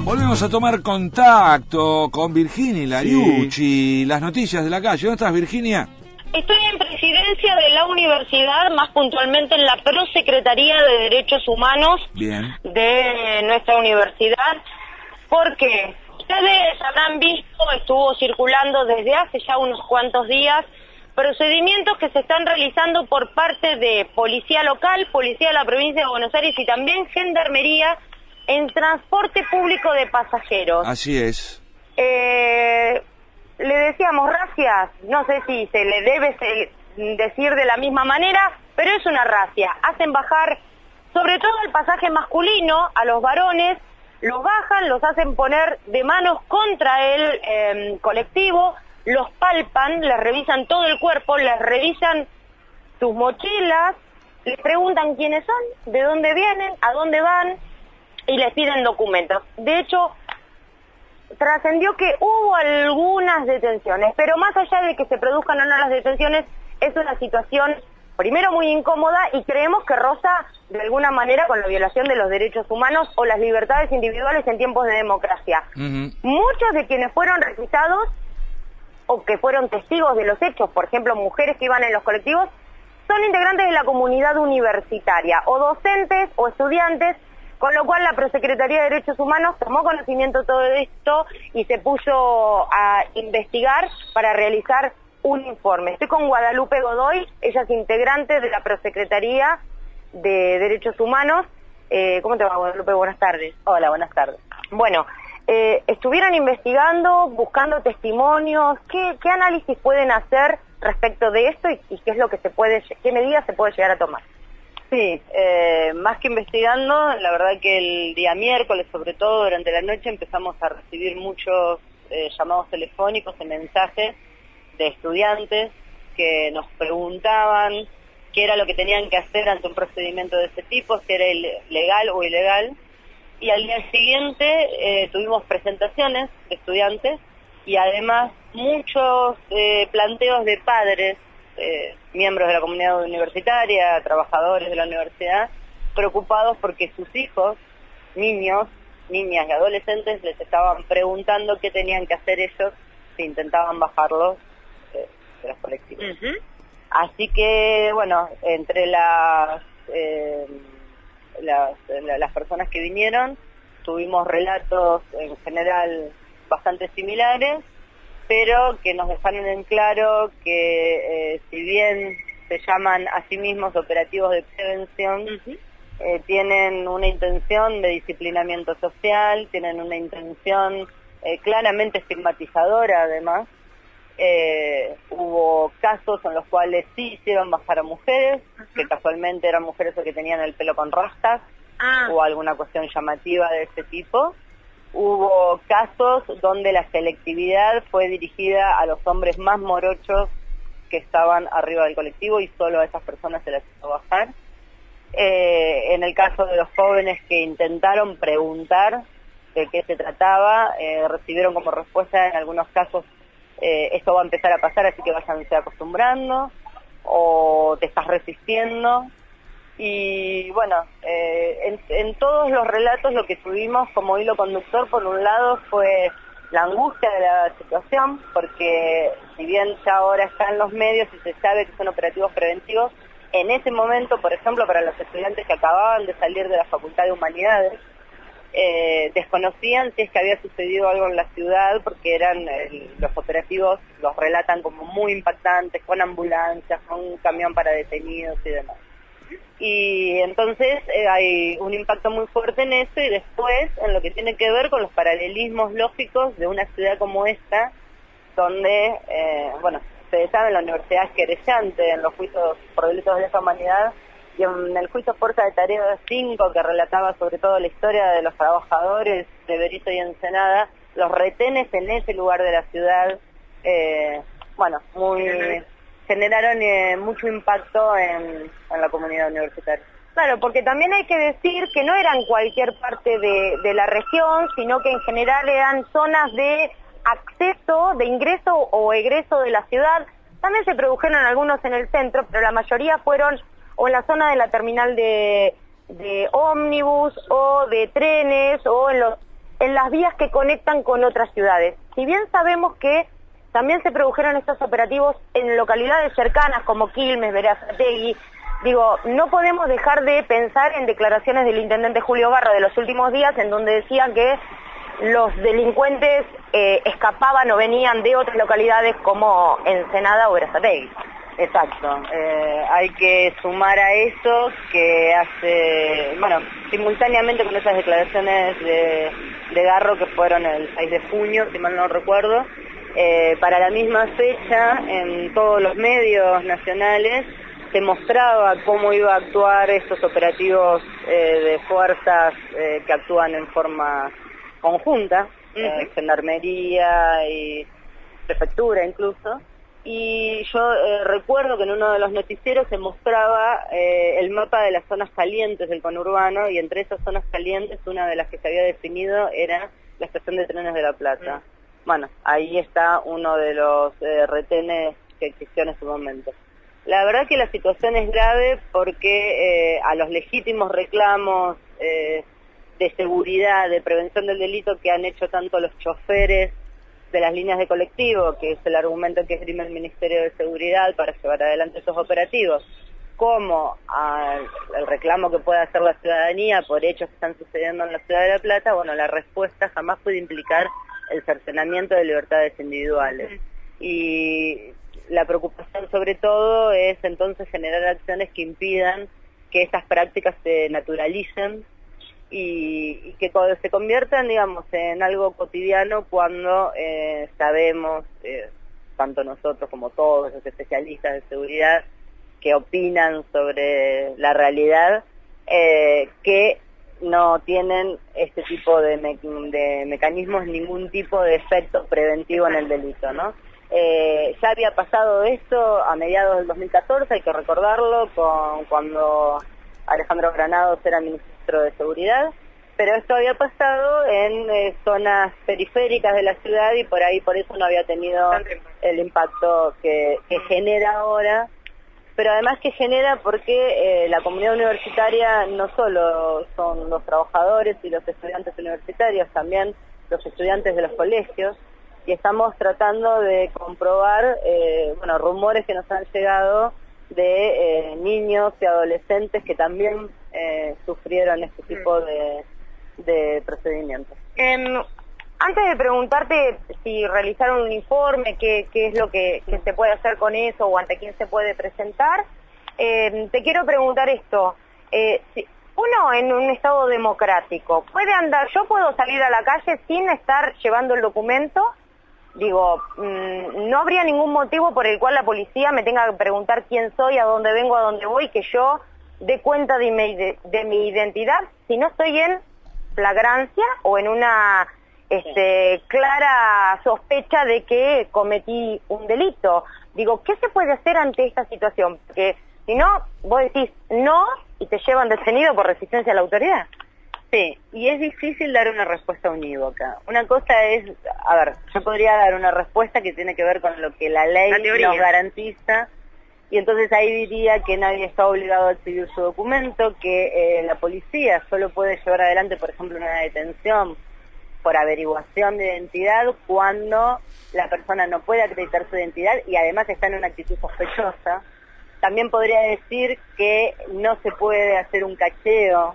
Volvemos a tomar contacto con Virginia Lariucci, las noticias de la calle. ¿Dónde estás, Virginia? Estoy en presidencia de la universidad, más puntualmente en la Prosecretaría de Derechos Humanos de nuestra universidad, porque ustedes habrán visto, estuvo circulando desde hace ya unos cuantos días, procedimientos que se están realizando por parte de Policía Local, Policía de la Provincia de Buenos Aires y también Gendarmería en transporte público de pasajeros. Así es. Le decíamos racias, no sé si se le debe decir de la misma manera, pero es una racia. Hacen bajar, sobre todo el pasaje masculino, a los varones, los bajan, los hacen poner de manos contra el colectivo, los palpan, les revisan todo el cuerpo, les revisan sus mochilas, les preguntan quiénes son, de dónde vienen, a dónde van, y les piden documentos. De hecho, trascendió que hubo algunas detenciones, pero más allá de que se produzcan o no las detenciones, es una situación, primero, muy incómoda y creemos que roza de alguna manera con la violación de los derechos humanos o las libertades individuales en tiempos de democracia. Muchos de quienes fueron requisados o que fueron testigos de los hechos, por ejemplo, mujeres que iban en los colectivos, son integrantes de la comunidad universitaria, o docentes o estudiantes, con lo cual la Prosecretaría de Derechos Humanos tomó conocimiento de todo esto y se puso a investigar para realizar un informe. Estoy con Guadalupe Godoy, ella es integrante de la Prosecretaría de Derechos Humanos. ¿Cómo te va, Guadalupe? Buenas tardes. Hola, buenas tardes. Bueno, estuvieron investigando, buscando testimonios. ¿Qué análisis pueden hacer respecto de esto y qué es lo que qué medidas se puede llegar a tomar? Sí, más que investigando, la verdad que el día miércoles, sobre todo durante la noche, empezamos a recibir muchos llamados telefónicos y mensajes de estudiantes que nos preguntaban qué era lo que tenían que hacer ante un procedimiento de ese tipo, si era legal o ilegal. Y al día siguiente tuvimos presentaciones de estudiantes y además muchos planteos de padres, miembros de la comunidad universitaria, trabajadores de la universidad, preocupados porque sus hijos, niños, niñas y adolescentes, les estaban preguntando qué tenían que hacer ellos si intentaban bajarlos de los colectivos. Así que, bueno, entre las personas que vinieron, tuvimos relatos en general bastante similares, pero que nos dejaron en claro que si bien se llaman a sí mismos operativos de prevención, tienen una intención de disciplinamiento social, tienen una intención claramente estigmatizadora además. Hubo casos en los cuales sí hicieron bajar a mujeres, que casualmente eran mujeres que tenían el pelo con rastas o alguna cuestión llamativa de ese tipo. Hubo casos donde la selectividad fue dirigida a los hombres más morochos que estaban arriba del colectivo y solo a esas personas se las hizo bajar. En el caso de los jóvenes que intentaron preguntar de qué se trataba, recibieron como respuesta en algunos casos esto va a empezar a pasar, así que váyanse acostumbrando, o te estás resistiendo. Y bueno, en todos los relatos lo que tuvimos como hilo conductor, por un lado, fue la angustia de la situación, porque si bien ya ahora está en los medios y se sabe que son operativos preventivos, en ese momento, por ejemplo, para los estudiantes que acababan de salir de la Facultad de Humanidades, desconocían si es que había sucedido algo en la ciudad, porque eran los operativos, los relatan como muy impactantes, con ambulancias, con un camión para detenidos y demás. Y entonces hay un impacto muy fuerte en eso, y después en lo que tiene que ver con los paralelismos lógicos de una ciudad como esta, donde, bueno, ustedes saben, la universidad es querellante en los juicios por delitos de lesa humanidad, y en el juicio Fuerza de Tarea 5, que relataba sobre todo la historia de los trabajadores de Berisso y Ensenada, los retenes en ese lugar de la ciudad, bueno, generaron mucho impacto en la comunidad universitaria. Claro, porque también hay que decir que no eran cualquier parte de la región, sino que en general eran zonas de acceso, de ingreso o egreso de la ciudad. También se produjeron algunos en el centro, pero la mayoría fueron o en la zona de la terminal de ómnibus o de trenes o en los en las vías que conectan con otras ciudades. Si bien sabemos que también se produjeron estos operativos en localidades cercanas como Quilmes, Berazategui, digo, no podemos dejar de pensar en declaraciones del intendente Julio Barra de los últimos días, en donde decían que los delincuentes escapaban o venían de otras localidades como Ensenada o Berazategui. Exacto, hay que sumar a eso que simultáneamente con esas declaraciones de Garro, que fueron el 6 de junio, si mal no recuerdo, para la misma fecha en todos los medios nacionales se mostraba cómo iba a actuar estos operativos de fuerzas que actúan en forma conjunta, gendarmería y prefectura incluso. Y yo recuerdo que en uno de los noticieros se mostraba el mapa de las zonas calientes del conurbano, y entre esas zonas calientes una de las que se había definido era la estación de trenes de La Plata. Bueno, ahí está uno de los retenes que existió en ese momento. La verdad que la situación es grave porque a los legítimos reclamos de seguridad, de prevención del delito que han hecho tanto los choferes de las líneas de colectivo, que es el argumento que esgrime el Ministerio de Seguridad para llevar adelante esos operativos, como al reclamo que pueda hacer la ciudadanía por hechos que están sucediendo en la ciudad de La Plata, bueno, la respuesta jamás puede implicar el cercenamiento de libertades individuales. Y la preocupación sobre todo es entonces generar acciones que impidan que estas prácticas se naturalicen y que se conviertan, digamos, en algo cotidiano cuando sabemos, tanto nosotros como todos los especialistas de seguridad que opinan sobre la realidad, que no tienen este tipo de mecanismos, ningún tipo de efecto preventivo en el delito, ¿no? Ya había pasado esto a mediados del 2014, hay que recordarlo, cuando Alejandro Granados era ministro de Seguridad, pero esto había pasado en zonas periféricas de la ciudad y por eso no había tenido el impacto que genera ahora, pero además que genera porque la comunidad universitaria no solo son los trabajadores y los estudiantes universitarios, también los estudiantes de los colegios, y estamos tratando de comprobar rumores que nos han llegado de niños y adolescentes que también sufrieron este tipo de procedimientos. Antes de preguntarte si realizaron un informe, qué es lo que se puede hacer con eso o ante quién se puede presentar, te quiero preguntar esto. Si uno en un estado democrático puede andar, yo puedo salir a la calle sin estar llevando el documento. Digo, no habría ningún motivo por el cual la policía me tenga que preguntar quién soy, a dónde vengo, a dónde voy, que yo dé cuenta de mi identidad si no estoy en flagrancia o en una clara sospecha de que cometí un delito. Digo, ¿qué se puede hacer ante esta situación? Porque si no, vos decís no y te llevan detenido por resistencia a la autoridad. Sí, y es difícil dar una respuesta unívoca. Una cosa es, yo podría dar una respuesta que tiene que ver con lo que la ley nos garantiza, y entonces ahí diría que nadie está obligado a exhibir su documento, que la policía solo puede llevar adelante, por ejemplo, una detención por averiguación de identidad cuando la persona no puede acreditar su identidad y además está en una actitud sospechosa. También podría decir que no se puede hacer un cacheo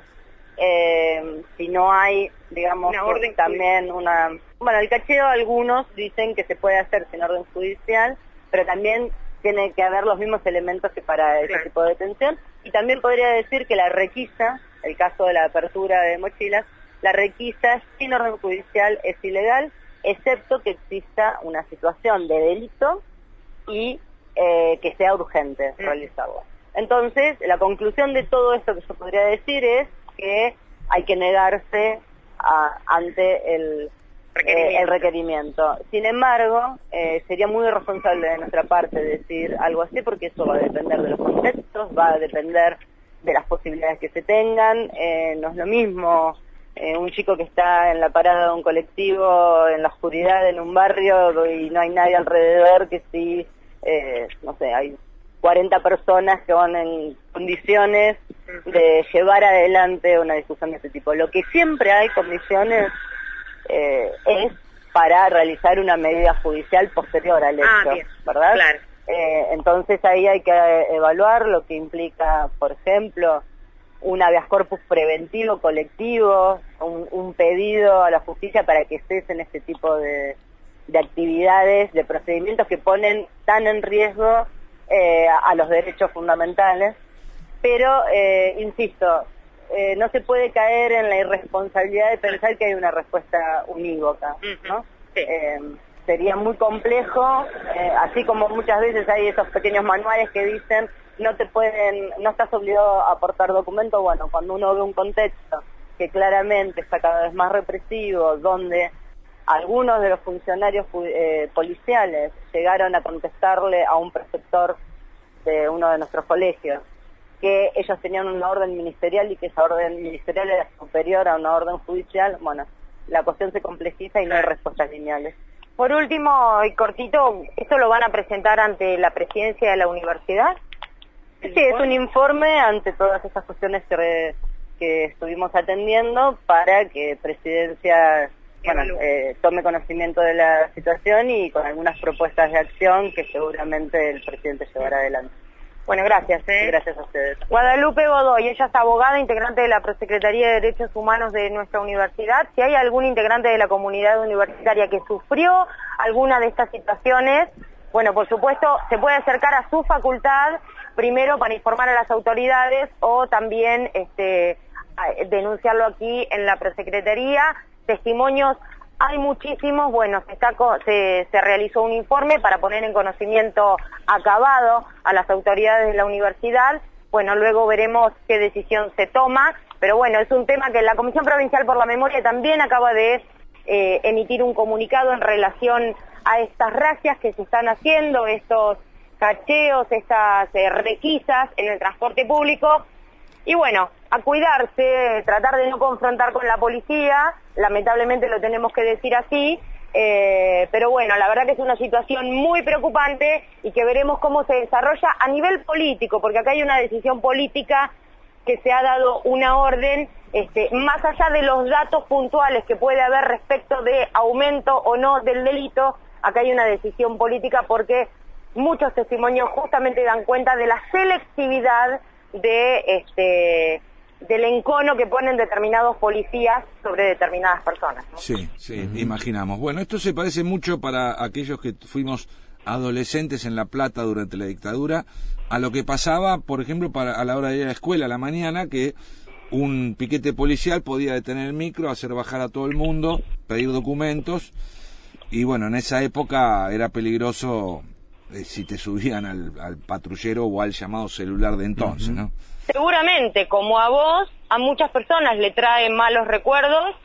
si no hay, digamos, también el cacheo algunos dicen que se puede hacer sin orden judicial, pero también tiene que haber los mismos elementos que para ese tipo de detención. Y también podría decir que la requisa, el caso de la apertura de mochilas, la requisa sin orden judicial es ilegal, excepto que exista una situación de delito y que sea urgente realizarlo. Entonces, la conclusión de todo esto que yo podría decir es que hay que negarse ante el requerimiento. Sin embargo, sería muy irresponsable de nuestra parte decir algo así, porque eso va a depender de los contextos, va a depender de las posibilidades que se tengan. No es lo mismo un chico que está en la parada de un colectivo en la oscuridad en un barrio y no hay nadie alrededor, que si hay 40 personas que van en condiciones de llevar adelante una discusión de este tipo. Lo que siempre hay condiciones es para realizar una medida judicial posterior al hecho, bien, ¿verdad? Claro. Entonces ahí hay que evaluar lo que implica, por ejemplo, un habeas corpus preventivo colectivo, un pedido a la justicia para que cesen este tipo de actividades, de procedimientos que ponen tan en riesgo a los derechos fundamentales. Pero, insisto, no se puede caer en la irresponsabilidad de pensar que hay una respuesta unívoca, ¿no? Sí. Sería muy complejo, así como muchas veces hay esos pequeños manuales que dicen no estás obligado a aportar documentos. Bueno, cuando uno ve un contexto que claramente está cada vez más represivo, donde algunos de los funcionarios policiales llegaron a contestarle a un preceptor de uno de nuestros colegios que ellos tenían una orden ministerial y que esa orden ministerial era superior a una orden judicial, bueno, la cuestión se complejiza y no hay respuestas lineales. Por último, y cortito, ¿esto lo van a presentar ante la presidencia de la universidad? Sí, es un informe ante todas esas cuestiones que estuvimos atendiendo para que presidencia tome conocimiento de la situación y con algunas propuestas de acción que seguramente el presidente llevará adelante. Bueno, gracias. Gracias a ustedes. Guadalupe Godoy, ella es abogada, integrante de la Prosecretaría de Derechos Humanos de nuestra universidad. Si hay algún integrante de la comunidad universitaria que sufrió alguna de estas situaciones, bueno, por supuesto, se puede acercar a su facultad, primero para informar a las autoridades o también denunciarlo aquí en la Prosecretaría. Testimonios hay muchísimos. Bueno, se realizó un informe para poner en conocimiento acabado a las autoridades de la universidad. Bueno, luego veremos qué decisión se toma, pero bueno, es un tema que la Comisión Provincial por la Memoria también acaba de emitir un comunicado en relación a estas racias que se están haciendo, estos cacheos, estas requisas en el transporte público. Y bueno, a cuidarse, tratar de no confrontar con la policía, lamentablemente lo tenemos que decir así, pero bueno, la verdad que es una situación muy preocupante y que veremos cómo se desarrolla a nivel político, porque acá hay una decisión política que se ha dado una orden, más allá de los datos puntuales que puede haber respecto de aumento o no del delito, acá hay una decisión política porque muchos testimonios justamente dan cuenta de la selectividad del encono que ponen determinados policías sobre determinadas personas, ¿no? Sí, imaginamos. Bueno, esto se parece mucho para aquellos que fuimos adolescentes en La Plata durante la dictadura, a lo que pasaba, por ejemplo, a la hora de ir a la escuela a la mañana, que un piquete policial podía detener el micro, hacer bajar a todo el mundo, pedir documentos, y bueno, en esa época era peligroso si te subían al patrullero o al llamado celular de entonces, ¿no? Seguramente, como a vos, a muchas personas le traen malos recuerdos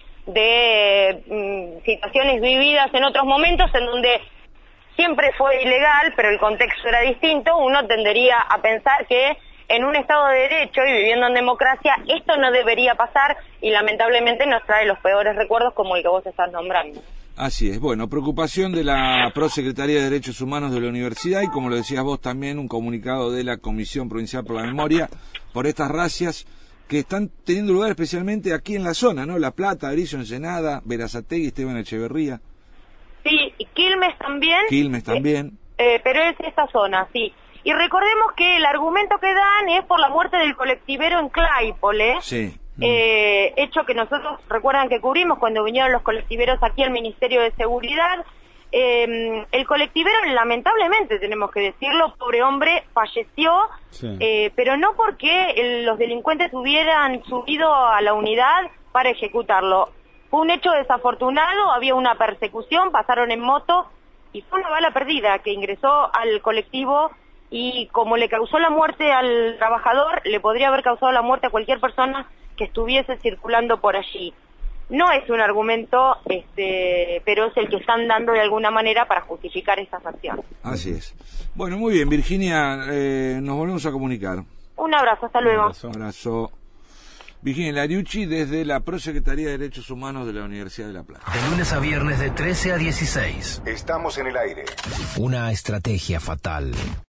de situaciones vividas en otros momentos en donde siempre fue ilegal, pero el contexto era distinto. Uno tendería a pensar que en un Estado de Derecho y viviendo en democracia esto no debería pasar y lamentablemente nos trae los peores recuerdos como el que vos estás nombrando. Así es. Bueno, preocupación de la Prosecretaría de Derechos Humanos de la Universidad y, como lo decías vos también, un comunicado de la Comisión Provincial por la Memoria por estas racias que están teniendo lugar especialmente aquí en la zona, ¿no? La Plata, Berisso, Ensenada, Berazategui, Esteban Echeverría. Sí, y Quilmes también. Quilmes también. Pero es esta zona, sí. Y recordemos que el argumento que dan es por la muerte del colectivero en Claypole. Sí. Hecho que nosotros, recuerdan que cubrimos cuando vinieron los colectiveros aquí al Ministerio de Seguridad. El colectivero, lamentablemente tenemos que decirlo, pobre hombre, falleció, sí. Pero no porque los delincuentes hubieran subido a la unidad para ejecutarlo. Fue un hecho desafortunado, había una persecución, pasaron en moto y fue una bala perdida que ingresó al colectivo y como le causó la muerte al trabajador, le podría haber causado la muerte a cualquier persona que estuviese circulando por allí. No es un argumento, pero es el que están dando de alguna manera para justificar estas acciones. Así es. Bueno, muy bien, Virginia, nos volvemos a comunicar. Un abrazo, hasta luego. Un abrazo. Virginia Lariucci desde la Prosecretaría de Derechos Humanos de la Universidad de La Plata. De lunes a viernes de 13 a 16. Estamos en el aire. Una estrategia fatal.